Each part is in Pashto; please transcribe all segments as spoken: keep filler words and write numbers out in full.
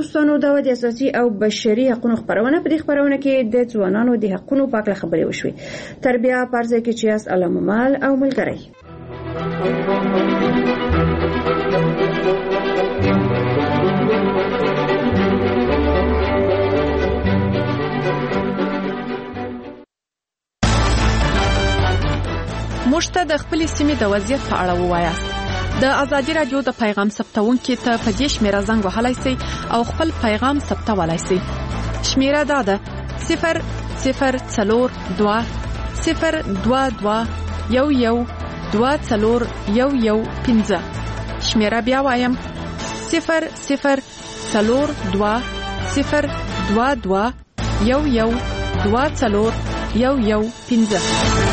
دوستانو دا د اساسي او بشري حقوقو خبرونه په دې خبرونه کې د ځوانانو د حقوقو په اړه خبرې وشوي. تربیه پرځه کې چې اس علامال او ملګری موږ ته د خپلې سیمې د وضعیت په اړه ووایاست. د ازادي رادیو د پیغام ثبتونکو ته په دې شمیره زنګ وهلای شئ او خپل پیغام ثبتولای شئ. شمیره دا ده صفر صفر څلور دوه صفر دوه دوه یو یو دوه څلور یو یو پنځه. شمیره بیا وایم صفر صفر څلور دوه صفر دوه دوه یو یو دوه څلور یو یو پنځه.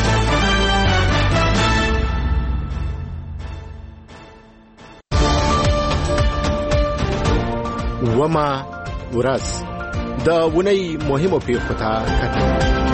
وما ورځ د ونی مهمو پیښو ته کتل.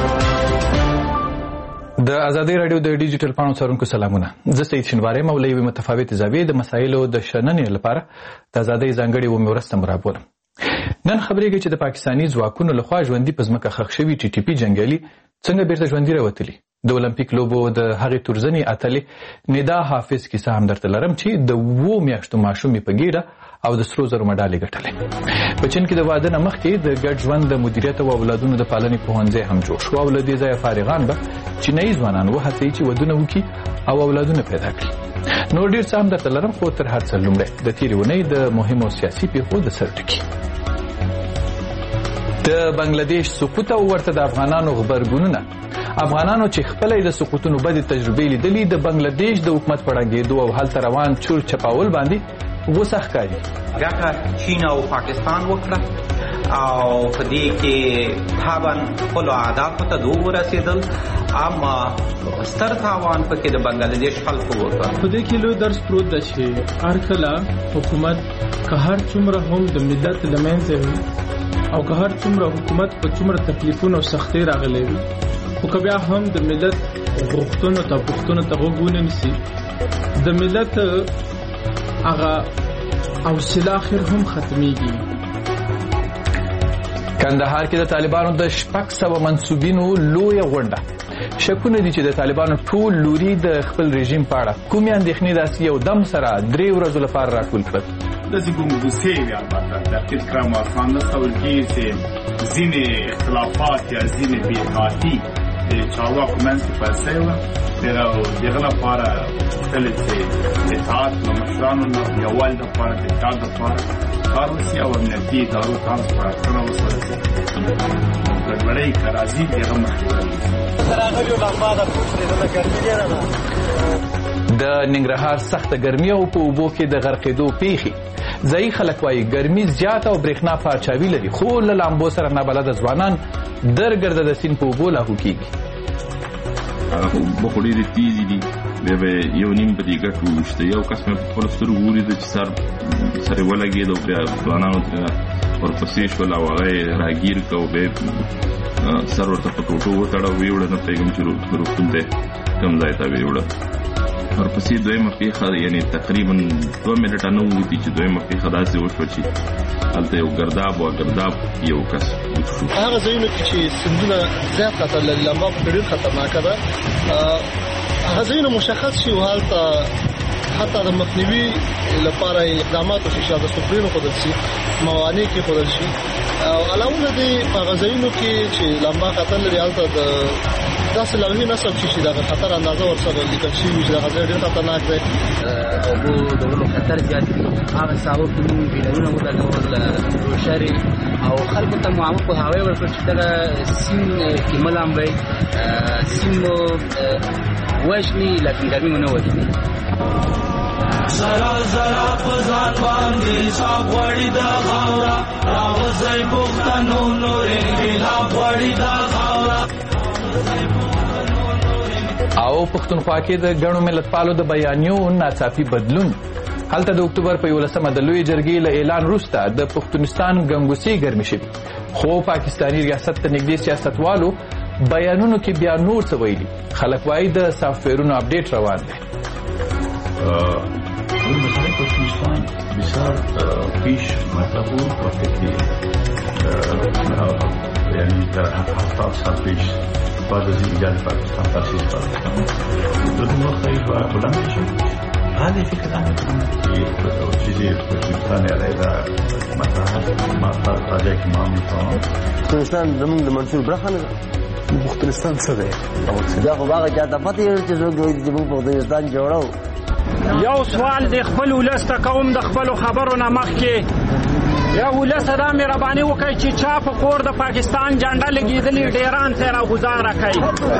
د ازادي رادیو د ډیجیټل پاڼو څارونکو سلامونه. زه سید شینواری مولوی متفاوت زاویې د مسایلو د شننې لپاره د ازادي ځانګړي و مورسته مرابول. نن خبرېږي چې د پاکستاني ځواکونو لخوا ژوندۍ په ځمکه خښ شوي ټي ټي پی جنگیالي څنګه بیرته ژوندۍ راوتلي. د اولمپیک لوبو د هغې تورزنې اتلې ندا حافظ کیسه هم درته لرم چې د وو میاشتو ماشومې په ګیډه او د سرو زرو مډالې ګټلې. په چین کې د واده نه مخکې د ګډ ژوند د مدیریت او اولادونو د پالنې پوهنځی هم جوړ شو او له دې ځایه فارغان به چینایي ځوانان وهڅوي چې ودونه وکړي او اولادونه پیدا کړي. نور ډېر څه هم درته لرم، خو تر هر څه لومړی د تېرې اونۍ د مهمو سیاسي پیښو د سر ټکي. د بنگلاديش سقوط او ورته د افغانانو غبرګونونه. افغانانو چې خپل د سقوطونو بدې تجربې لیدلې د بنگلاديش د حکومت په ړنګېدو او هلته روان چور چپاول باندې غوسه ښکاري. ګټه چین او پاکستان وکړه او په دې کې طبعا خپلو اهدافو ته دوه ورسېدل، اما ستر تاوان پکې د بنگلاديش خلکو وکړ. په دې کې لوی درس پروت دی چې هر کله حکومت که هر څومره هم د ملت له منځه وي او که هر څومره حکومت په څومره تکلیفونو او سختۍ راغلی وي، خو که بیا هم د ملت غوښتنو ته پوښتنو ته غوږ ونه نیسي، د ملت هغه حوصله اخر هم ختمیږي. کندهار کې د طالبانو د شپږ سوه منسوبینو لویه غونډه. شکونه دي چې د طالبانو ټول لوري د خپل رژیم په اړه کومې اندېښنې داسې یو دم سره درې ورځو لپاره راټول کړل. داسې ګنګوسې وي، البته تحقیق کړم آسان نه سول کېږي چې ځینې اختلافات یا ځینې بېاتفاقي د چارواکو منځ کې پیل شوې وه. د هغه لپاره غوښتل چې د اطاعت له مشرانو نه یووالي لپاره د اتحاد لپاره کار وشي او امنیتي ادارو ته هم سپارښتنه وشوه چې ګډوډۍ که راځي د هغه مخنیوی وشي. د ننګرهار سخته ګرمي او په اوبو کې د غرقېدو پیښې. ځایي خلک وایي ګرمي زیاته او برېښنا پارچاوي لري، خو له لامبو سره نابلده ځوانان درګرده د سیند په اوبو لاهو کېږي. هغه اوبه خو ډېرې تېزې دي، بیا به یو نیم په دې ګټو وشته. یو کس مې په خپلو سترګو ولیده چې سر سر یې ولګېد او بیا ځوانانو ترې ورپسې شول او هغه یې راګیر کړ او بیا سر ورته په ټوټو وتړه او ویې وړه. نه پوهېږم چې روغتون ته کوم ځای ته ویې وړه. ورپسې دویمه پیښه یعنې تقریبا دوه منټه نه ووتي چې دویمه پیښه داسې وشوه چې هلته یو ګرداب و ګرداب یو کس وچ شو. هغه ځایونو کې چې سیندونه زیات خطر لري، لمبا په ډېر خطرناکه ده، هغه ځایونه مشخص شي او هلته حتی د مخنیوي لپاره اقدامات وشي، د سپرینو ښودل شي، موانع کېښودل شي. او علاوه له دې په هغه ځایونو کې چې لمبا خطر لري هلته د داسې لوحې نصب شي چې دغه خطر اندازه ورسره لیکل شوي وي چې دغه ځای ډېر خطرناک دی. اوبو ډولو خطر زیات دي، هغه ساحو کې موږ بیلرونه ولګول روشرې او خلکو ته مو په هوای ورکړ چې دغه سیند کې ملامبئ سیند مو وژني لکن ګرمي مو نه وژني. زرا زرا پزان باندې صاحب وړي دا غاورا راوځي پښتنو نورې بلا وړي دا غاورا. او پښتونخوا کې د ګڼو ملتپالو د بیانیو ناڅاپي بدلون. هلته د اکتوبر په یولسمه د لوی جرګې له اعلان وروسته د پښتونستان ګنګوسې ګرمې شوي، خو پاکستاني ریاست ته نږدې سیاستوالو بیانونو کې بیا نور څه ویلي. خلک وایي د سافټویرونو اپډیټ روان دی. پاکستان بسیار پیش مطلب بود وقتی که یعنی در هفتاد سال پیش بعد از ایجاد پاکستان تاسیس پاکستان دو نوع خیلی بلند شد. هذه فكرة چیزی پاکستان علیه مطرح مطرح راجع که ما می‌فهمیم. پاکستان زمون د منصور برخه نه مختلستان څه دی؟ دا خو هغه چاته پته یې چې څوک وایي چې موږ پاکستان جوړو. یو سوال د خپل ولس ته کوم د خپلو خبرو نه مخکې یا ولس دا مهرباني وکړئ چې چا په کور د پاکستان جنډه لګېدلې ډیران ته راګزاره کوي.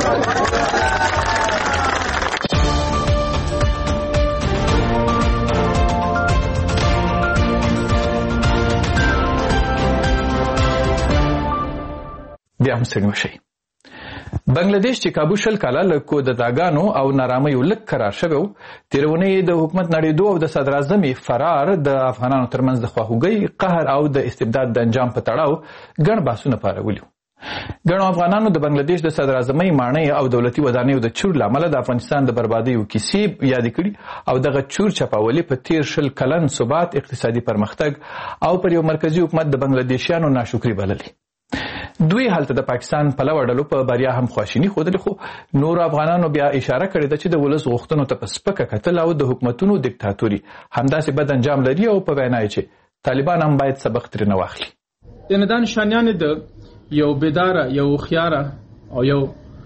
بیا هم ستړي مشئ. بنگلاديش چې کابو شل کاله له کودتاګانو او نارامیو لږ قرار شوی و، تېره اونۍ د حکومت نړېدو او د صدراعظم فرار د افغانانو ترمنځ د خواخوږۍ، قهر او د استبداد د انجام په تړاو ګڼ بحثونه پارولي وو. ګڼو افغانانو د بنگلاديش د صدراعظمۍ ماڼۍ او دولتي ودانیو د چور له امله د افغانستان د بربادیو کیسې یادې کړي او دغه چور چپاولي په تېر شل کلن ثبات، اقتصادي پرمختګ او پر یو مرکزي حکومت د بنگلاديشیانو ناشکري بللي. دوی هلته د پاکستان پلوه ډلو په بریا هم خواشیني ښودلې، خو نورو افغانانو بیا اشاره کړې ده چې د ولس غوښتنو ته په سپکه کتل او د حکومتونو دیکتاتوري همداسې بد انجام لري او په وینا یې چې طالبان هم باید سبق ترېنه واخلي. یعنې دا نشانیانې د یو بیداره، یو هوښیاره او یو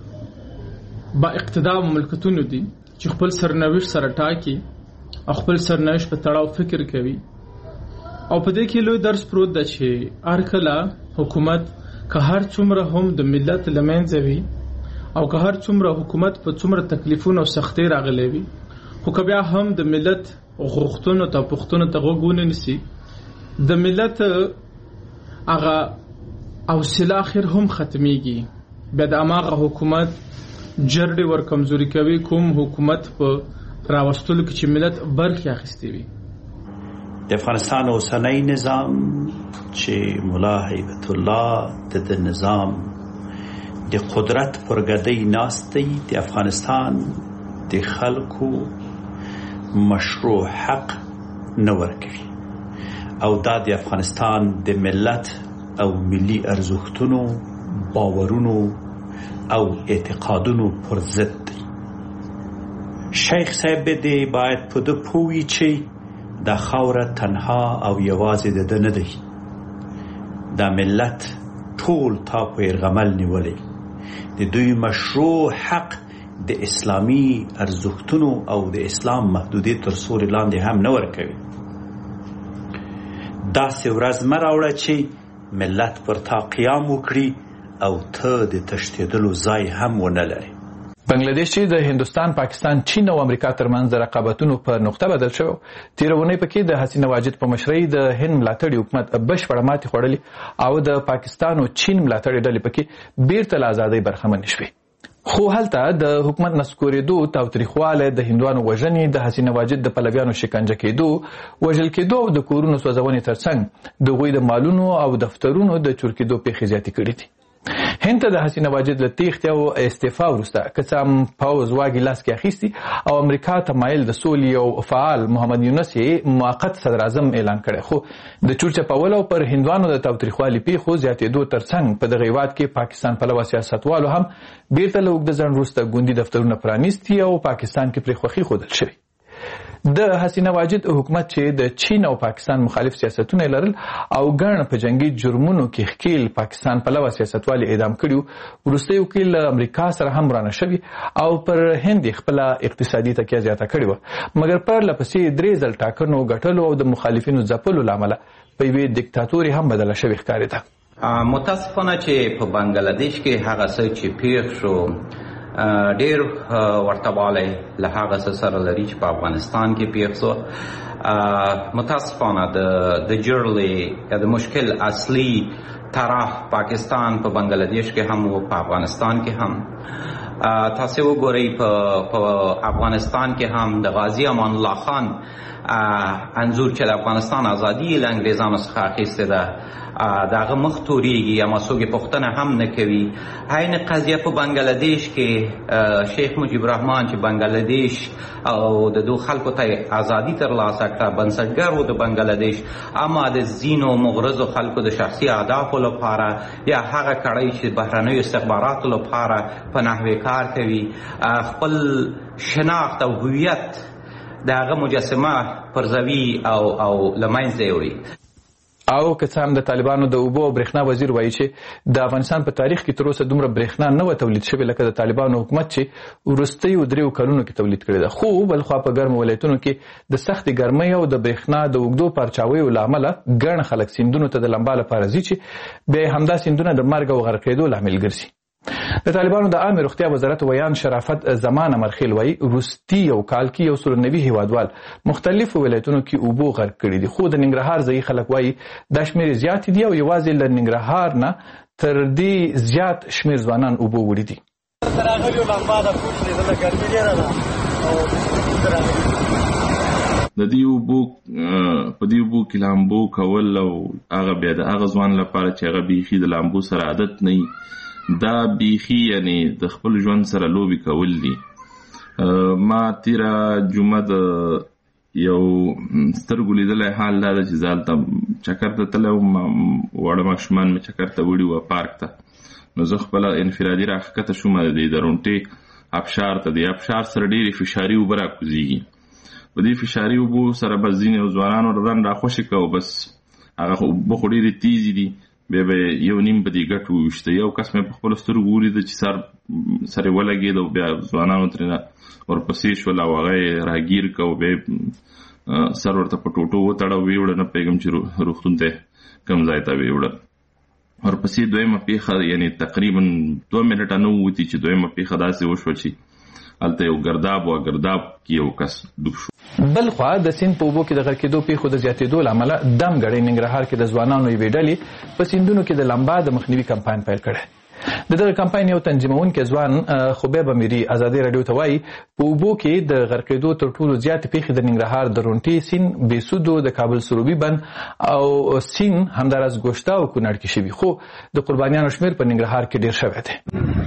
با اقتدار مملکتونو دي چې خپل سرنوشت سره ټاکي او خپل سرنوشت په تړاو فکر کوي. او په دې کې لوی درس پروت ده چې هر کله حکومت که هر څومره هم د ملت له منځه وي او که هر څومره حکومت په څومره تکلیفونو او سختۍ راغلی وي، خو که بیا هم د ملت غوښتنو ته پوښتنو ته غوږ ونه نیسي، د ملت هغه حوصله اخر هم ختمیږي. بیا د هماغه حکومت جرړې ور کمزوري کوي کوم حکومت په راوستلو کې چې ملت برخې اخیستې وي. د افغانستان اوسنی نظام چې ملا هیبت الله د نظام د قدرت پر ګدۍ ناست دی، د افغانستان د خلکو مشروع حق نه ورکوي او دا د افغانستان د ملت او ملي ارزښتونو، باورونو او اعتقادونو پر ضد دی. شیخ صاحب دې باید په ده پوهوي چې دا خاوره تنها او یوازې د ده نه دی، دا ملت ټول تا په یرغمل نیولی. د دوی مشروع حق د اسلامي ارزښتونو او د اسلام محدودې تر سوري لاندې هم نه ورکوي. داسې ورځ مه راوړه چې ملت پر تا قیام وکړي او ته د تښتېدلو ځای هم ونه لري. بنگلاديش چې د هندوستان، پاکستان، چین او امریکا ترمنځ د رقابتونو په نقطه بدل شوی، تېره اونۍ پکې د حسینه واجد په مشرۍ د هند ملاتړي حکومت بشپړه ماتې خوړلې او د پاکستان او چین ملاتړي ډلې پکې بیرته له ازادۍ برخمنې شوې. خو هلته د حکومت نسکورېدو، تاوتریخوالی، د هندوانو وژنې، د حسینه واجد د پلویانو شکنجه کېدو، وژل کېدو او د کورونو سوځونې ترڅنګ د هغوی د مالونو او دفترونو د چور کېدو پیښې زیاتې کړي دي. هند ته د حسینه واجد له تېښتې او استعفا وروسته که څه هم پوځ واګې لاس کې اخیستي او امریکا تمایل د سولې او فعال محمد یونس یې موقت صدراعظم اعلان کړی، خو د چور چپولو او پر هندوانو د تاوتریخوالي پیښو زیاتېدو ترڅنګ په دغه هېواد کې پاکستان پلوه سیاستوالو هم بیرته له اوږده ځنډ وروسته ګوندي دفترونه پرانیستي او پاکستان کې پرې خوښي ښودل شوې. د حسینه واجد حکومت چې د چین او پاکستان مخالف سیاستونه لرل او ګڼ په جنگي جرمونو کې ښکیل پاکستان پلوه سیاستوالي اعدام کړي، وروستی وکیل امریکا سره هم رانه شوي او پر هند خپله اقتصادي تکیه زیاته کړې وه، مګر پرله پسې درې ځل ټاکنو ګټلو او د مخالفینو ځپلو له امله په یوې دیکتاتوري هم بدله شوې ښکارېده. متاسفانه چې په بنگلاديش کې هغه څه چې پیښ شو ډیر ورته والی له هغه څه سره لري چې په افغانستان کې پیښ شو. متاسفانه د جرړې د مشکل اصلي طرف پاکستان په بنگلاديش کې هم او په افغانستان کې هم تاسو وګورئ په افغانستان کې هم د غازی امان الله خان انځور چې د افغانستان ازادي له انګریزانو څخه اخیستې ده د هغه مخ تورېږي یا مسوګې پوښتنه هم نه کوي. عین قضیه په بنګلادیش کې شیخ مجیب الرحمن چې بنګلادیش او د دو خلکو ته ازادي ترلاسه کړه، بنسټګر و د بنګلادیش، اما د ځینو مغرضو خلکو د شخصي اهدافو لپاره یا هغه کړۍ چې بهرنیو استخباراتو لپاره په نحوې کار کوي خپل شناخت او هویت د هغه مجسمه پرځوي او او له منځه وړي. او که څه هم د طالبانو د اوبو او برېښنا وزیر وایي چې د افغانستان په تاریخ کې تر اوسه دومره برېښنا نه وه تولید شوې لکه د طالبانو حکومت چې وروستیو دریو کلونو کې تولید کړې ده، خو بلخوا په ګرمو ولایتونو کې د سختې ګرمۍ او د برېښنا د اوږدو پارچاویو له امله ګڼ خلک سیندونو ته د لمبا لپاره ځي چې بیا همدا سیندونه د مرګ او غرقېدو لامل ګرځي. د طالبانو د عامه روغتیا وزارت ویان شرافت زمان امرخیل وایي وروستي یو کال کې یو سل نوي هیوادوال مختلفو ولایتونو کې اوبو غرق کړي دي، خو د ننګرهار ځایي خلک وایي دا شمېرې زیاتې دي او یوازې له ننګرهار نه تر دې زیات شمېر ځوانان اوبو وړي دي. د دې اوبو په دې اوبو کې لامبو کول او هغه بیا د هغه ځوان لپاره چې هغه بیخي د لامبو سره عادت نه دا بیخي یعنی د خپل ژوند سره لوبي کول دي. ما تیره جمعه د یو سترګو لیدلی حال دا ده چې زه هلته چکر ته تللی وم، واړه ماشومان مې چکر ته وړي وه پارک ته، نو زه خپله انفرادي راښکته شوم د درونټې ابشار ته. د ابشار سره ډېرې فشاري اوبه راکوزېږي، په دې فشاري اوبو سره بس ځینې ځوانانو رن راخوشې کوو، بس هغه اوبه خو ډېرې تیزې دي، بیا به یو نیم په دې ګټ وویشته. یو کس مې په خپلو سترګو ولیده چې سر سر یې ولګېد او بیا ځوانانو ترېنه ورپسې شول او هغه یې راګیر که او بیا سر ورته په ټوټو وتړه ویې وړه، نه پوهېږم چې روغتون ته کوم ځای ته ویې وړه. ورپسې دویمه پېښه یعنې تقریبا دوه منټه نه ووتي چې دویمه پېښه داسې وشوه چې هلته یو ګرداب و، ګرداب کې یو کس ډوب شو. بل خوا د سیند په اوبو کې د غرقېدو پیښو د زیاتېدو له امله دم ګړۍ ننګرهار کې د ځوانانو یوې ډلې په سیندونو کې د لمبا د مخنیوي کمپاین پیل کړی. د دغه کمپاین یو تنظیمونکی ځوان خبیب امیري ازادي راډیو ته وایي په اوبو کې د غرقېدو تر ټولو زیاتې پیښې د ننګرهار د رونټې سیند، بېسودو، د کابل سروبي بند او سیند همداراز ګوشته او کونړ کې شوي، خو د قربانیانو شمېر په ننګرهار کې ډېر شوی دی.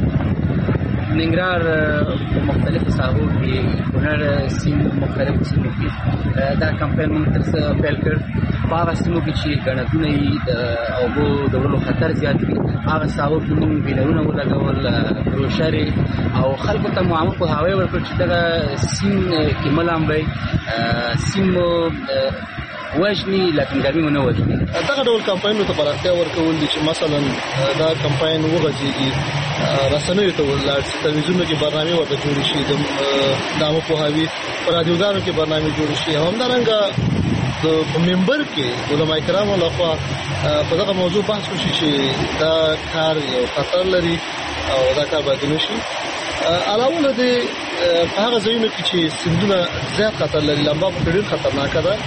ننګرهار په مختلفو ساحو کې، کونړ سیند مختلفو سیمو کې دا کمپاین موږ تر څه پیل کړ. په هغه سیمو کې چې ګڼتونه یې د اوبو د وړلو خطر زیات وي، هغه ساحو کې موږ بیلرونه ولګول، بروشرې او خلکو ته مو عامه پوهاوی ورکړ چې دغه سیند کې مه لامبئ، سیند مو وژني لکن ګرمي مو نه وژني. دغه ډول کمپاینونو ته پراختیا ورکول دي چې مثلا دا کمپاین وغځېږي، رسنیو ته ولاړ شي، تلویزیونونو کې برنامې ورته جوړې شي، د عامه پوهاوي په رادیوګانو کې برنامې جوړې شي، او همدارنګه په منبر کې علما کرامو لخوا په دغه موضوع بحث وشي چې دا کار یو خطر لري او دا کار باید ونه شي. علاوه له دې په هغه ځایونو کې چې سیندونه زیات خطر لري، لمبا په ډېر خطرناکه ده،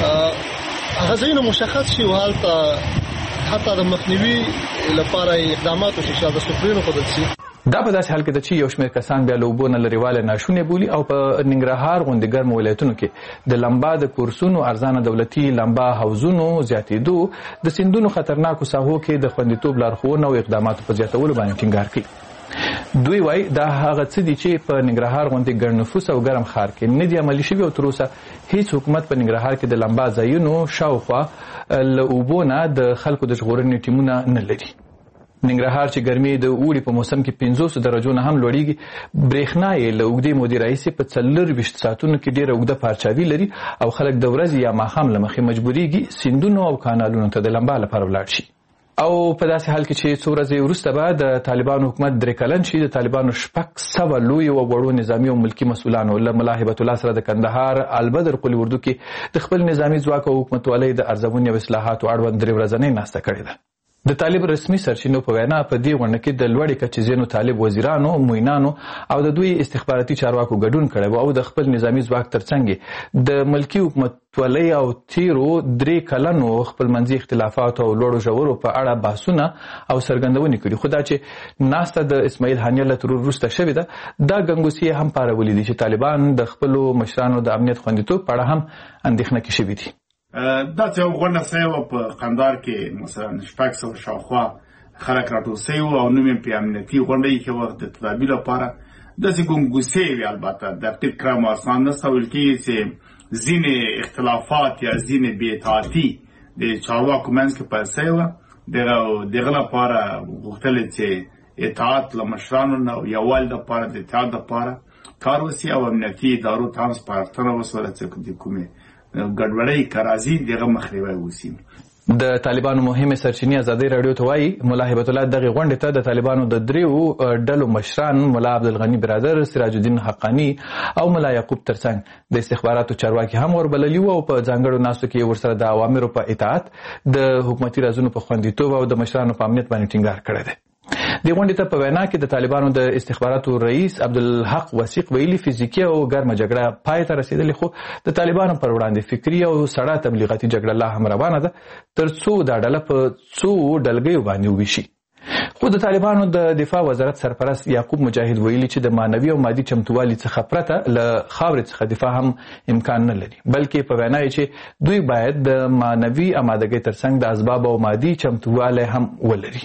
هغه ځایونه مشخص شي او هلته حتی د مخنیوي لپاره اقدامات وشي چې د سفرینو ښودل شي. دا په داسې حال کې ده چې یو شمېر کسان بیا له اوبو نه لرېوالی ناشونې بولي او په ننګرهار غوندې ګرمو ولایتونو کې د لمبا د کورسونو، ارزانه دولتي لمبا حوضونو زیاتېدو د سیندونو خطرناکو ساحو کې د خوندیتوب لارښوونه او اقداماتو په زیاتولو باندې ټینګار کوي. دوی وایي دا هغه څه دي چې په ننګرهار غوندې ګڼ نفوس او ګرم ښار کې نه دي عملي شوي او تر اوسه هیڅ حکومت په ننګرهار کې د لمبا ځایونو شاوخوا له اوبو نه د خلکو د ژغورنې ټیمونه نه لري. ننګرهار چې ګرمي د اوړي په موسم کې پنځوس درجو نه هم لوړیږي، برېښنا یې له اوږدې مودې راهیسې په څلرویشت ساعتونو کې ډېره اوږده پارچاوي لري او خلک د ورځې یا ماښام له مخې مجبورېږي سیندونو او کانالونو ته د لمبا لپاره ولاړ شي. او په داسې حال کې چې څو ورځې وروسته به د طالبانو حکومت درې کلن شي، د طالبانو شپږ سوه لویو او وړو نظامي او ملکي مسؤلانو له ملا هبت الله سره د کندهار البدر قلي اردو کې د خپل نظامي ځواک او حکومتولۍ د ارزونې او اصلاحاتو اړوند درې ورځنۍ ناسته کړې ده. د طالب رسمي سرچینو په وینا په دې غونډه کې د لوړې کچې ځینو طالب وزیرانو، معینانو او د دوی استخباراتي چارواکو ګډون کړی او د خپل نظامی ځواک ترڅنګ د ملکی حکومتولۍ او تیرو درې کلنو خپلمنځي اختلافاتو او لوړو ژورو په اړه بحثونه او څرګندونې کړي. خو دا چې ناسته د اسماعیل هانیه له ترور وروسته شوې ده، دا ګنګوسې هم پارولي دي چې طالبان د خپلو مشرانو د امنیت خوندیتوب په اړه هم اندېښنه کې شوي دي. دا چې غونډه سوې وه په قندهار کې مثلا شپږ سوه شاوخوا خلک راټول سوي وو او نوم یې په امنیتي غونډه کې وه د تدابیر لپاره. داسې ګونګوسې وې، البته دقیق کړم اسان نسته ویل کېږي چې ځینې اختلافات یا ځینې بې اطاعتي د چارواکو منځ کې پیل سوې وه. دغه لپاره غوښتل چې اطاعت له مشرانو نه یووالي لپاره د اتحاد لپاره کار وسي او امنیتي ادارو ته هم سپارښتنه وسوله چې د کومې ګډوډۍ کرازي دغه مخنیوی وسي. د طالبانو مهمه سرچینې ازادي رادیو ته وایي مولا هیبت الله دغه غونډه ته د طالبانو د دریو ډلو مشران مولا عبدالغنی برادر، سراج الدین حقانی او مولا یعقوب ترڅنګ د استخباراتو چارواکي هم وربللي وو او په ځانګړو ناستو کې ورسره د اوامرو په اطاعت، د حکومتي رازونو په خوندیتوب او د مشرانو په امنیت باندې ټینګار کړی دی. د غونډې ته په وینا کې د طالبانو د استخباراتو رئیس عبدالحق وثیق ویلي فزیکي او ګرمه جګړه پای ته رسیدلې، خو د طالبانو پر وړاندې فکري او سړه تبلیغاتي جګړه لا هم روانه ده تر څو دا ډله په څو ډلګیو باندې وویشي. خو د طالبانو د دفاع وزارت سرپرست یعقوب مجاهد ویلي چې د معنوي او مادي چمتووالي څخه پرته له خاورې څخه دفاع هم امکان نه لري، بلکې په وینا یې چې دوی باید د معنوي امادګۍ ترڅنګ د اسباب او مادي چمتووالی هم ولري.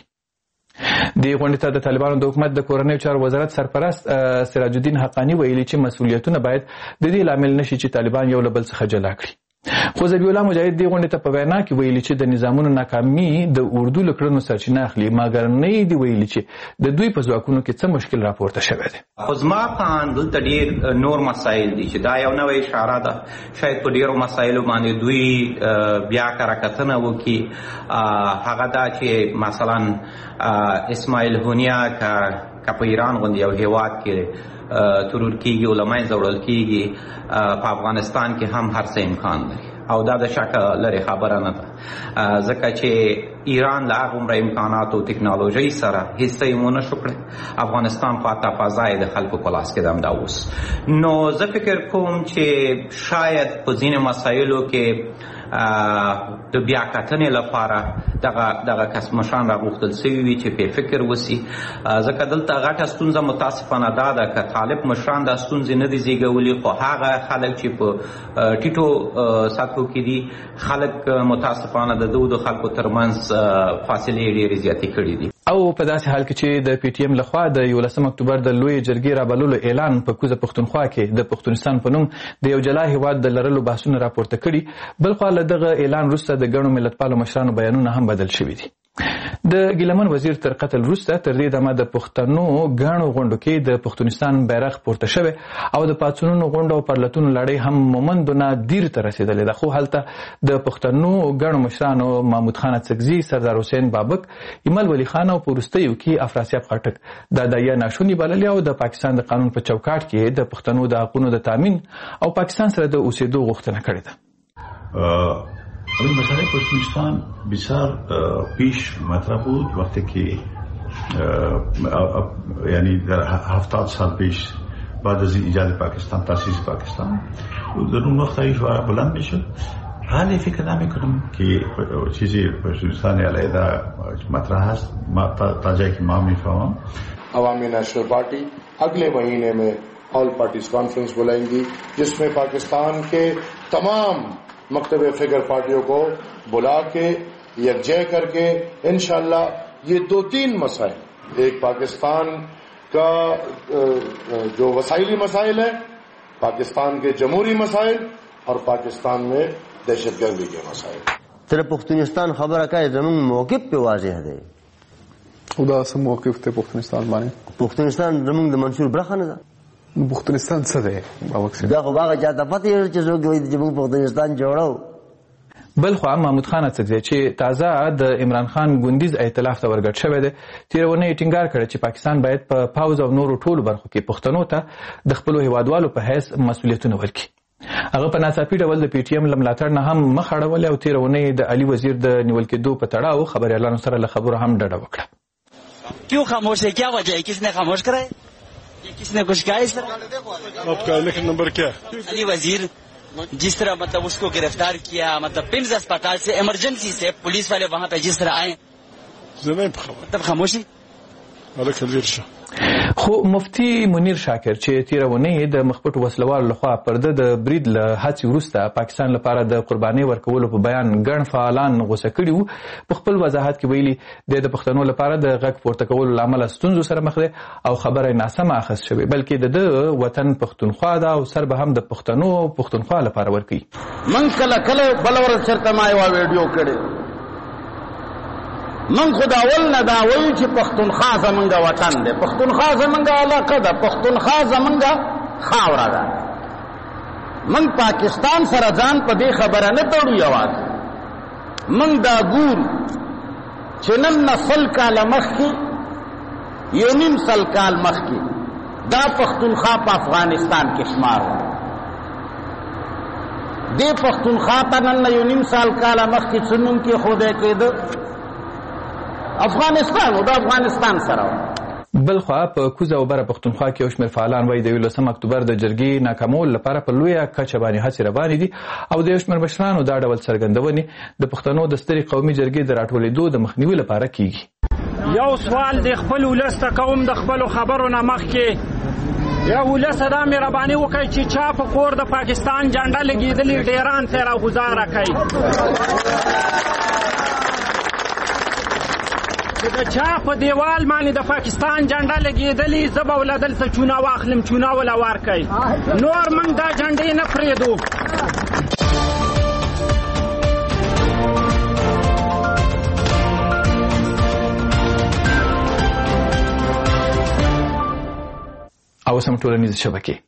د غونډې ته د طالبانو د حکومت د کورنیو چارو وزارت سرپرست سراج الدین حقانی ویلي چې مسؤلیتونه باید د دې لامل نشي چې طالبان یو له بل څخه جلا کړي. خو ذبیح الله مجاهد دې غونډې ته په وینا کې ویلي چې د نظامونو ناکامي د اردو له کړنو سرچینه اخلي، مګر نه یې دي ویلي چې د دوی په ځواکونو کې څه مشکل راپورته شوی دی. خو زما په اند دلته ډېر نور مسایل دي چې دا یو نوی اشاره ده، شاید په ډېرو مسایلو باندې دوی بیا کره وکړي. هغه دا چې مثلا اسماعیل هانیه که په ایران غوندې یو هیواد کې ترور کیږي او له منځه وړل کیږي، په افغانستان کې هم هر څه امکان لري او دا د شک لرې خبره نه ده، ځکه چې ایران له هغومره امکاناتو او ټکنالوژۍ سره هیڅ یې ونه شو کړی. افغانستان پاته فضا یې د خلکو په لاس کې ده همدا اوس. نو زه فکر کوم چې شاید په ځینې مسایلو کې د بیا کتنې لپاره دغه دغه کس مشران راغوښتل سوي وي چې په فکر وسي، ځکه دلته غټه ستونزه متاسفانه دا ده که طالب مشران دا ستونزې نه دي زیږولي، خو هغه خلک چې په ټیټو سطحو کې دي خلک متاسفانه د دو د خلکو ترمنځ فاصلې ډېرې زیاتې کړي دي. او په داسې حال کې چې د پی ټی ایم لخوا د یولسم اکتوبر د لوی جرګې رابللو اعلان په کوزه پښتونخوا کې د پښتونستان په نوم د یو جلا هیواد د لرلو بحثونه راپورته کړي، بل خوا له دغه اعلان وروسته د ګڼو ملتپالو مشرانو بیانونه هم بدل شوي دي. د ګیلمن وزیر تر قتل وروسته تر دې دمه د پښتنو ګڼو غونډو کې د پښتونستان بیرغ پورته شوی او د پاڅونونو غونډو او پرلتونو لړۍ هم مومندونه دیر ته رسېدلې ده، خو هلته د پښتنو ګڼو مشرانو محمود خان اڅکزي، سردار حسین بابک، ایمل ولی خان او په وروستیو کې افراسیاب خټک د دایه ناشوني بللې او د پاکستان د قانون په چوکاټ کې د پښتنو د حقونو د تامین او پاکستان سره د اوسېدو غوښتنه کړې ده. این مسئله پشتونستان بسیار پیش مطرح بود وقتی که یعنی در هفتاد سال پیش بعد از ایجاد پاکستان، تاسیس پاکستان، در اون وقت ایش بلند میشد. حالی فکر نمی کنم که چیزی پشتونستان علیحده مطرح هست تا جایی که ما میفهمم. عوامی نیشنل پارٹی اگلے مہینے میں آل پارٹیز کانفرنس بلائیں گی جس میں پاکستان کے تمام مکتب فگر پارٹیوں کو بلا کے یکجا کر کے انشاءاللہ یہ دو تین مسائل، ایک پاکستان کا جو وسائلی مسائل ہے، پاکستان کے جمہوری مسائل اور پاکستان میں دہشت گردی کے مسائل. تر پختونستان خبر کا زمین موقف پہ واضح ہے. خدا سم موقف ته پختونستان باندې پختونستان زمون د منشور برخه نه ده. پختونستان څه دی؟ دا خو هغه چاته پته چې څوک وایي چې موږ پختونستان جوړو. بل خو محمود خان اڅکزي چې تازه د عمران خان ګوندیز ائتلاف ته ورګډ شوی دی، تیرونه یې ټینګار کړی چې پاکستان باید په پاوز او نورو ټولو برخو کې پښتنو ته د خپلو هیوادوالو په حیث مسؤلیتونه ورکړي. هغه په ناڅاپي ډول د پی ټی ایم لملاتړ نه هم مخ اړولې او تیرونه د علي وزیر د نیول کېدو په تړاو خبريالانو سره له خبرو هم ډډه وکړه. کیوں خاموش ہے؟ کیا وجہ ہے؟ کس نے خاموش کرا ہے؟ کس نے کچھ کہا اس طرح؟ آپ کا لیکن نمبر کیا؟ علی وزیر جس طرح مطلب اس کو گرفتار کیا، مطلب پمز اسپتال سے ایمرجنسی سے پولیس والے وہاں پہ جس طرح آئے مطلب خاموشی. خو مفتی منیر شاکر چې تیرونه د مخبط وسلوال لخوا پرده د برید له هڅې وروسته پاکستان لپاره د قرباني ورکولو په بیان ګڼ فعالان غوسه کړي وو. په خپل وضاحت کې ویلي د پښتنو لپاره د غږ پورته کولو لامل ستونزو سره مخ دي او خبره ناسمه اخیست شوې، بلکې د وطن پښتونخوا دا او سر به هم د پښتنو پښتونخوا لپاره ورکي. من کله کله بلور چرته ما یو ویډیو کړی، من خدا اول نه دا وایي چې پښتونخوا زمونږ وطن دی، پښتونخوا زمونږ علاقه ده، پښتونخوا زمونږ خاوره ده. من پاکستان سره ځان په دې خبره نه تړو، یوازې من دا ګورو چې نن نه سل کاله مخکې یو نیم سل کال مخکې دا پښتونخوا په افغانستان کې شمار و. دې پښتونخوا ته نن نه یو نیم سال کاله مخکې څه نوم کېښودی کېده؟ افغانستان او د افغانستان سره. بلخوا په کوزه او بره پښتونخوا کې یو شمېر فعالان وایي د یولسم اکتوبر د جرګې ناکامولو لپاره په لویه کچه باندې هڅې روانې دي او د یو شمېر مشرانو دا ډول څرګندونې د پښتنو د سترې قومي جرګې د راټولېدو د مخنیوي لپاره کیږي. یو سوال د خپل ولس ته کوم د خپلو خبرو نه مخکې یا ولس دا مهرباني وکړئ چې چا په کور د پاکستان جنډه لګېدلې ډیران ته راګوزاره کوي، د چا په دیوال باندې د پاکستان جنډه لګېدلې زه به وله دلته چونه واخلم، چونه وله ورکئ، نور موږ دا جنډې نه پرېږدو. او سم ټولنیز شبکې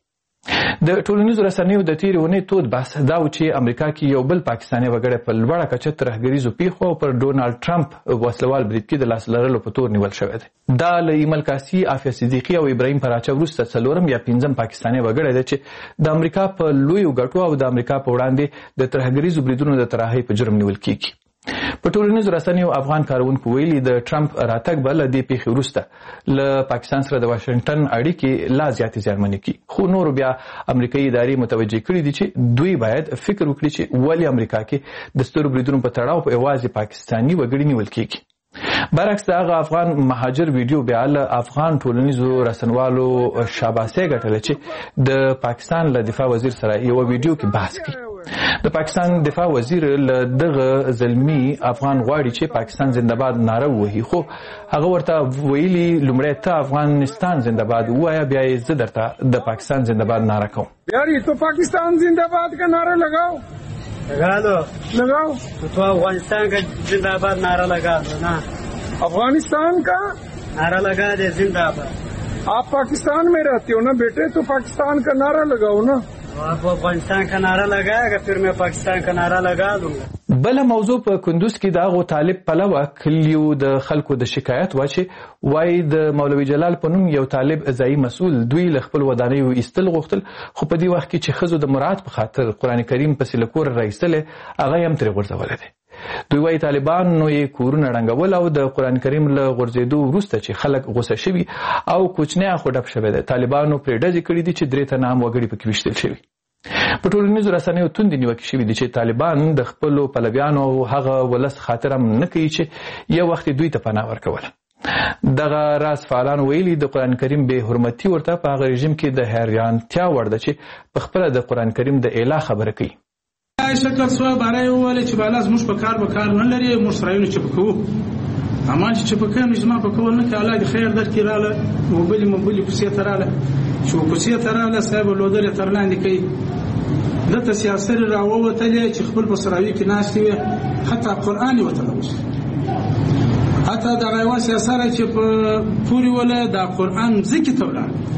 د ټولنیزو رسنیو د تیرې ونې تود بحث دا و چې امریکا کې یو بل پاکستاني وګړی په لوړه کچه ترهګریزو پیښو او پر ډونالډ ټرمپ وسلوال برید کې د لاس لرلو په تور نیول شوی دی. دا له ایمل کاسي، عافیه صدیقي او ابراهیم پراچه وروسته څلورم یا پنځم پاکستاني وګړی دی چې د امریکا په لویو ګټو او د امریکا په وړاندې د ترهګریزو بریدونو د طراحۍ په جرم نیول کیږي. په ټولنیزو رسنیو افغان کارونکو ویلي د ټرمپ راتګ به له دې پیښې وروسته له پاکستان سره د واشنګټن اړیکې لا زیاتې زیانمنې کړي. خو نورو بیا امریکایي ادارې متوجه کړي دي چې دوی باید فکر وکړي چې ولې امریکا کې د سترو بریدونو په تړاو په یوازې پاکستاني وګړي نیول کیږي. برعکس د هغه افغان مهاجر ویډیو بیا له افغان ټولنیزو رسنوالو شاباسي ګټله چې د پاکستان له دفاع وزیر سره یو ویډیو کې بحث کوي. د پاکستان دفاع وزیر له دغه زلمی افغان غواړي چې پاکستان زنده‌باد ناره ووهي، خو هغه ورته ویلي لومړی ته افغانستان زنده‌باد ووایه، بیا یې زه درته د پاکستان زنده‌باد ناره کوم. یاری تو پاکستان زنده‌باد کا نعرہ لگاؤ لگا دو لگاؤ تو افغانستان کا زندہ باد نعرہ لگا دو نا، افغانستان کا نعرہ لگا دے زندہ باد. آپ پاکستان میں رہتے ہو نا بیٹے، تو پاکستان کا نعرہ لگاؤ نا. آپ افغانستان کا نعرہ لگائے گا پھر میں پاکستان کا نعرہ لگا دوں گا. بل موضوع په کندوز کې د هغو طالب پلوه کلیو د خلکو د شکایت و چې وایي د مولوي جلال په نوم یو طالب ځایي مسؤل دوی له خپل ودانیو ایستل غوښتل، خو په دې وخت کې چې ښځو د مراعات په خاطر قرآن کریم پسې له کوره راایستلی هغه یې هم ترې غورځولی دی. دوی وایي طالبانو یې کورونه ړنګول او د قرآن کریم له غورځېدو وروسته چې خلک غوسه شوي او کوچنی خو ډپ شوی دی، طالبانو پرې ډزې کړي دي چې درې تنه هم وګړي پکې ویشتل شوي. په ټولنیزو رسنیو توندې نیوکې شوي دي چې طالبان د خپلو پلویانو او هغه ولس خاطر هم نه کوي چې یو وخت دوی ته پناه ورکوله. دغه راز فعالان ویلي د قرآن کریم بې حرمتي ورته په هغه رژیم کې د حیرانتیا وړ ده چې په خپله د قرآن کریم د اله خبره کوي. شکر سوه باره یې وویل چې بالا زموږ په کار به کار نه لري، موږ سرایونه چپه کوو، اما چې چپه کوي نو زما په کول نه کوي، الله دې خیر درکړي. راله موبلې موبلې کوڅې ته راله چې کوڅې ته راله صاحب لودر یې تر لاندې کوي، دلته سیاسر راووتلې چې خپل په سراوي کې ناستې وې، حتی قرآن یې ورته راوست، حتی دغه یوه سیاسره چې په پورې وله دا قرآن ځکې ته ولاړ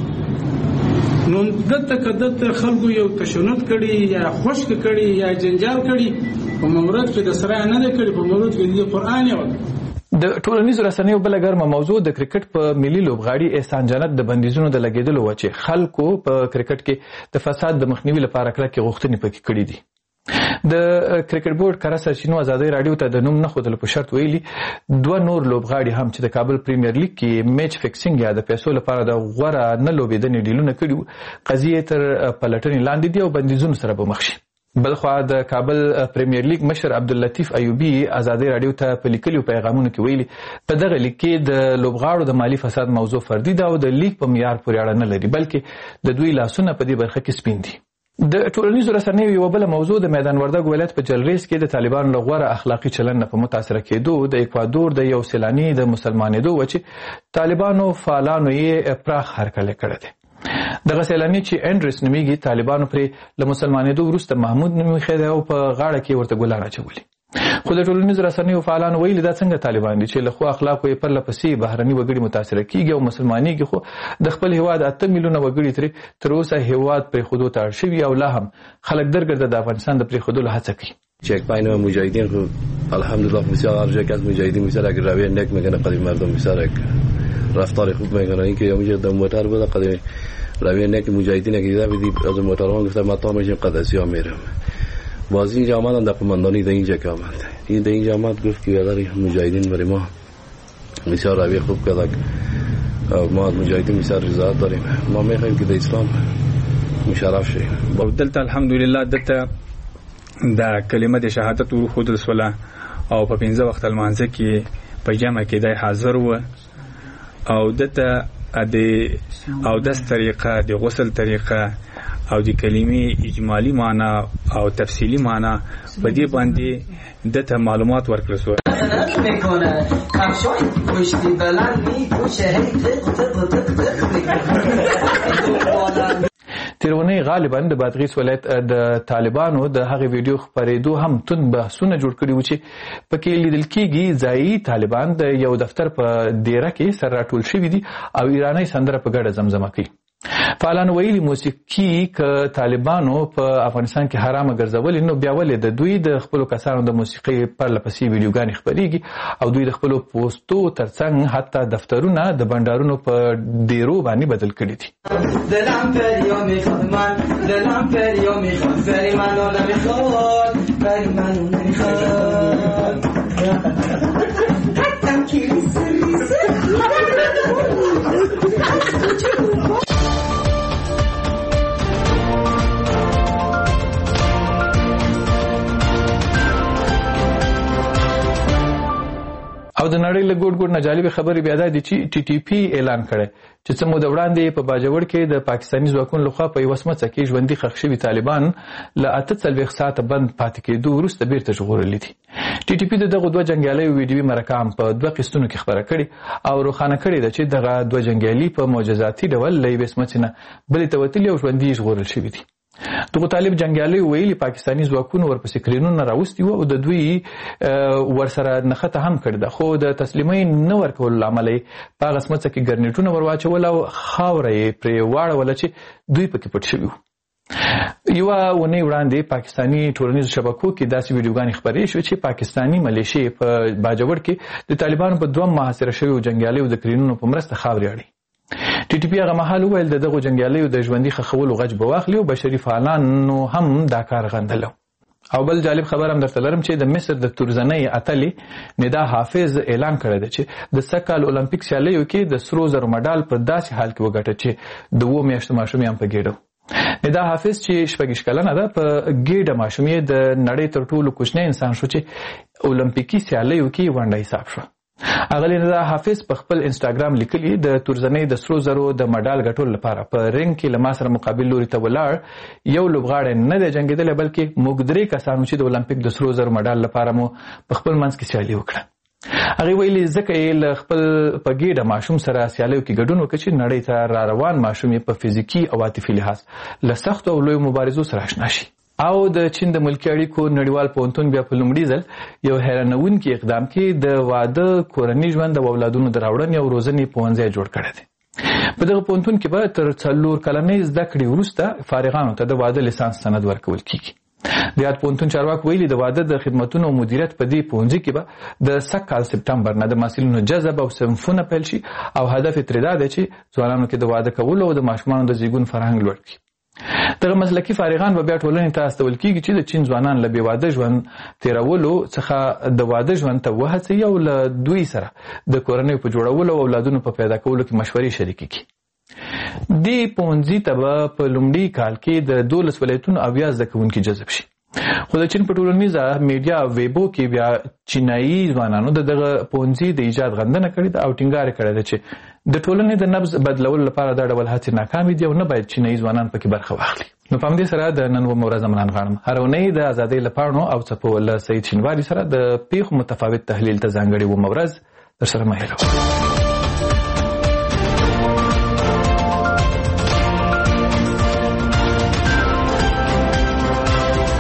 نو دلته که دلته خلکو یو تشنج کړي یا خشک کړي یا جنجال کړي، په مورد کې د سرای نه دی کړي، په مورد کې د قرآن یې وکړي. د ټولنیزو رسنیو بل ګرمه موضوع د کرکټ په ملي لوبغاړي احسان جنت د بندیزونو د لګیدلو و چې خلکو په کرکټ کې د فساد د مخنیوي لپاره کلکې غوښتنې پکې کړې دي. د کرکټ بورډ کار سرچینو ازادي رادیو ته د نوم نه خودل په شرط ویلي دوه نور لوبغاړي هم چې د کابل پریمیر لیګ کې میچ فکسینګ یا د پیسو لپاره د غوړه نه لوبېدنې ډیلونه کړي قضیه تر پلټنې لاندې دي او بندیزونو سره به مخ شي. بلخوا د کابل پریمیر لیګ مشر عبداللطیف ایوبی ازادي رادیو ته په لیکلو پیغامونو کې ویلي په دغه لیګ کې د لوبغاړو د مالی فساد موضوع فردي ده او د لیګ په معیار پورې اړه نه لري بلکې د دوی لاسونه په دې برخه کې سپین دي. د ټولنیزو رسنیو یو بل موضوع د میدان وردګ ولایت په جلریز کې د طالبانو له غوره اخلاقی چلند په متاثر کېدو د اکوادور د یو سیلانی د مسلمانېدو و چې طالبانو فعالانو یې پراخ هرکلی کړی دی. دغه سیلانی چې انډریس نومیږي طالبانو پرې له مسلمانېدو وروسته محمود نومي خیده او په غاړه کې ورته ګلان اچولي. خو د ټولنیزو رسنیو فعالانو ویلي دا څنګه طالبان دي چې له ښو اخلاقو یې پرله پسې بهرني وګړي متاثره کیږي او مسلمانېږي خو د خپل هیواد اته میلیونه وګړي ترې تر اوسه هیواد پرېښودو ته اړ شوي او لا هم خلک درګرده د افغانستان د پرېښودلو هڅه کوي. چک پاین و مجاهدین خب الحمدلله بسیار هر جا که از مجاهدین بسیار اگر رویه نک میکنه قدیم مردم بسیار رفتار خوب میکنه. اینکه اونجا در موتر بود قدیم رویه نک مجاهدین اگر دیده بدی از موترها گفته ما تا میشیم قدسی ها میرم باز اینجا آمدن در قماندانی در اینجا که آمد این در اینجا آمد گفت که یاداری مجاهدین برای ما بسیار رویه خوب کرد ما از مجاهدین بسیار رضایت داریم ما میخوایم که در اسلام مشرف شیم. دلته الحمدلله دلته دا کلمه د شهادت ورخود سوله او په پنځه وخت المانځه کې په جمع کې د حاضر و او دته د او د طریقه د غسل طریقه او د کلمې اجمالی معنی او تفصیلی معنی په دې باندې دته معلومات ورکړل شو. میکنه کفشای پشتی بلند میپوشه هی تق تق تق تق میکنه. تیرونی غالبا د بادغیس ولایت د طالبانو د هغه ویډیو خبرېدو هم تون بحثونه جوړ کړي و چې پکې لیدل کېږي ځایي طالبان د یو دفتر په دیره کې سره راټول شوي دي او ایرانی سندره په ګډه زمزمه کوي. فعالانو ویلي موسیقي که طالبانو په افغانستان کې حرامه ګرځولې نو بیا ولې د دوی د خپلو کسانو د موسیقي پرله پسې ویډیوګانې خپرېږي او دوی د خپلو پوسټو ترڅنګ حتی دفترونه د بنډارونو په ډیرو باندې بدل کړي دي. دلم فریو میخواد من دلم فریو میخواد فری منو نمیخواد فری منو نمیخواد حتم کلیس ریزه او د نړۍ له ګوټ ګوټ نه جالبه خبرې بیا دا دي چې ټي ټي پی اعلان کړی چې څه موده وړاندې په باجوړ کې د پاکستاني ځواکونو لخوا په یوه سمڅه کې ژوندي ښخ شوي طالبان له اته څلوېښت ساعته بند پاتې کېدو وروسته بیرته ژغورلي دي. ټي ټي پی د دغو دوه جنګیالیو ویډیوي مرکه هم په دوه قسطونو کې خپره کړې او روښانه کړې ده چې دغه دوه جنګیالي په معجزاتي ډول له یوې سمڅې نه بلې ته وتلي او ژوندي ژغورل شوي دي. دغه طالب جنگیالیو ویلي پاکستاني ځواکونو ورپسې کرینونه راوستي وو او د دوی ورسره نښته هم کړې ده خو د تسلیمۍ نه ورکولو له امله یې په هغه سمڅه کې ګرنیټونه ور واچول او خاوره یې پرې واړوله چې دوی پکې پټ شوي وو. یوه اونۍ وړاندې پاکستاني ټولنیزو شبکو کې داسې ویډیوګانې خپرې شوې چې پاکستاني ملیشې په باجوړ کې د طالبانو په دوه محاصره شویو جنګیالیو د کرینونو په مرسته خاورې اړوي. ټي ټي پی هغه مهال وویل د دغو جنګیالیو د ژوندي ښخولو غچ به واخلي او بشري فعالانو هم دا کار غندلو. او بل جالب خبر هم درته لرم چې د مصر د تورزنۍ اتلې ندا حافظ اعلان کړی دی چې د سږکال اولمپیک سیالیو کې د سرو زرو مډال په داسې حال کې وګټه چې د اوو میاشتو ماشوم یې هم په ګېډه. ندا حافظ چې شپږ کلنه ده په ګېډه ماشوم یې د نړۍ تر ټولو کوچنی انسان شو چې اولمپیکي سیالیو کې ونډه حساب شو. اغلی ندا حافظ په خپل انسټاګرام لیکلي د تورزنۍ د سرو زرو د مډال ګټلو لپاره په رنګ کې له ما سره مقابل لوري ته ولاړ یو لوبغاړی نه دی جنګېدلی بلکې موږ درې کسانو چې د اولمپیک د سرو زرو مډال لپاره مو په خپل منځ کې سیالي وکړه. هغې ویلي ځکه یې له خپل په ګېډه ماشوم سره سیالیو کې ګډون وکړه چې نړۍ ته را روان ماشوم یې په فزیکي او عاطفي لحاظ له سختو او لویو مبارزو سره اشنا شي. او د چین د ملکي اړیکو نړیوال پوهنتون بیا په لومړي ځل یو حیرانوونکي اقدام کې د واده کورني ژوند او اولادونو د راوړنې او روزنې پوهنځی جوړ کړی دی. په دغه پوهنتون کې به تر څلور کلنۍ زده کړې وروسته فارغانو ته د واده لیسانس سند ورکول کیږي. د یاد پوهنتون چارواکو ویلي د واده د خدمتونو او مدیریت په دې پوهنځي کې به د سږ کال سپټمبر نه د محصلینو جذب او صنفونه پیل شي او هدف یې ترې دا دی چې ځوانانو کې د واده کولو او د ماشومانو د زیږون فرهنګ لوړ کړي. دغه مسلکي فارغان به بیا ټولنې ته استول کېږي چې د چین ځوانان له بې واده ژوند تېرولو څخه د واده ژوند ته وهڅوي او له دوی سره د کورنیو په جوړولو او اولادونو په پیدا کولو کې مشورې شریکې کړي. دې پوهنځي ته به په لومړي کال کې د دولس ولایتونو اویا زده کوونکي جذب شي. خو د چین په ټولنیزه میډیا ویبو کې بیا چینایي ځوانانو د دغه پوهنځي د ایجاد غندنه کړې ده او ټینګار کړی ده چې د ټولنې د نبض بدلولو لپاره دا ډول هڅې ناکامې دي او نه باید چینایي ځوانان پکې برخه واخلي. نو په همدې سره د نن ومه ورځ منان غواړم هره اونۍ د ازادۍ له پاڼو او څپو له سعید شینواري سره د پیښو متفاوت تحلیل ته ځانګړې ومه ورځ درسره مه هېروئ.